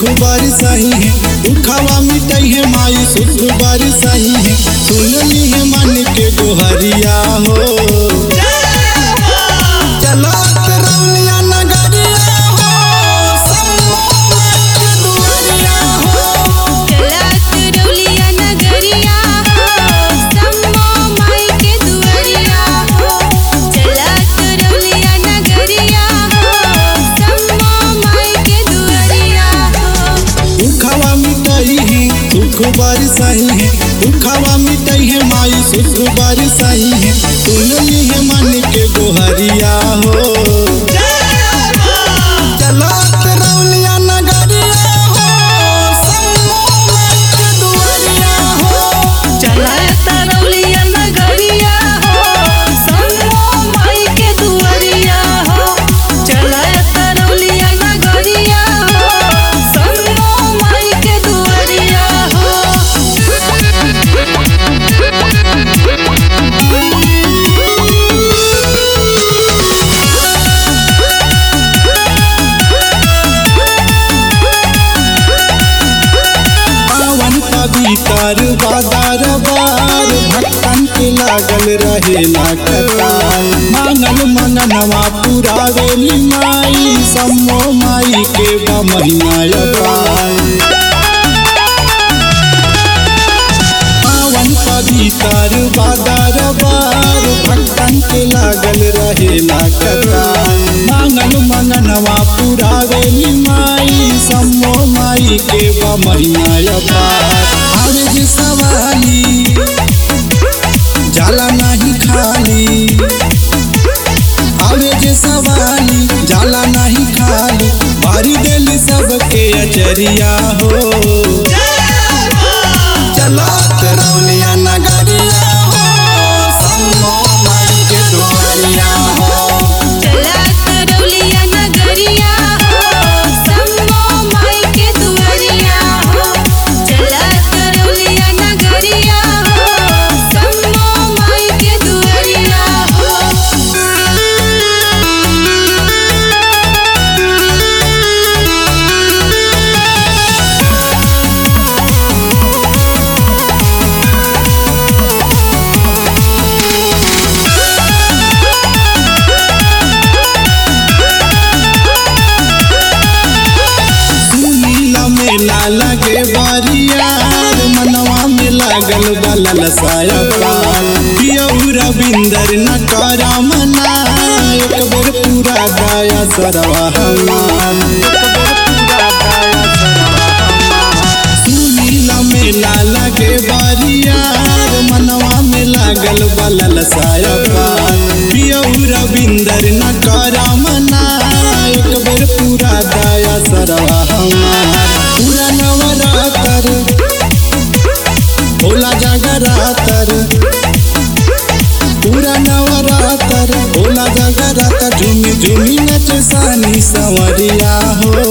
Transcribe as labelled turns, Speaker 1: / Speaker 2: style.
Speaker 1: बरसाई है, दुखवा मिटई है माई सुख बरसाई है। सुनली है मन के गोहरिया हो, चलो तरौलिया नगरिया हो, सम्मो माई के दुआरिया हो।
Speaker 2: चला तरौलिया नगरिया हो, सम्मो माई के दुआरिया हो। चला तरौलिया नगरिया हो, सम्मो माई के दुआरिया हो।
Speaker 1: दुखवा मिटई है सुख बरसाई है, दुखवा मिटई है माई सुख बरसाई है। सुनली है मन के गोहरिया हो, चलो तरौलिया नगरिया हो, सम्मो माई के दुआरिया हो।
Speaker 2: चला तरौलिया नगरिया हो, सम्मो माई के दुआरिया हो। चला तरौलिया नगरिया हो, सम्मो माई के दुआरिया हो।
Speaker 1: पावन पवित्र बाजार बार भक्तन के लागल रहेला कतार। मांगल मननवा पुरावेली माई, सम्मो माई के बा महिमा अपार। पावन पवित्र बाजार बार भक्तन के लागल रहेला कतार। मांगल मननवा पुरावेली माई, सम्मो माई के बा महिमा अपार। आवे जे सवाली जाला नहीं खाली, आवे जे सवाली जाला नहीं खाली। मारी दिल सबके अचरिया हो, चलो तरौलिया नगरिया हो, सम्मो माई के दुआरिया हो।
Speaker 2: चला तरौलिया नगरिया हो, सम्मो माई के दुआरिया हो। चला तरौलिया नगरिया हो, सम्मो माई के दुआरिया हो।
Speaker 1: सुनीला मेला लगे बारियार, मनवा में लागल बलल साया पार। पियऊ रविंदर न करा मना, एक बेर पूरा दाया सरवा हमार। सुनीला मेला लगे बारियार, मनवा में लागल बलल साया पार। पियऊ रविंदर न करा मना, एक बेर पूरा दाया सरवा हमार। पूरा नवरातर भोला जगरातर, पूरा नवरातर भोला जगरातर। झूमी झूमी नच सानी संवरिया हो,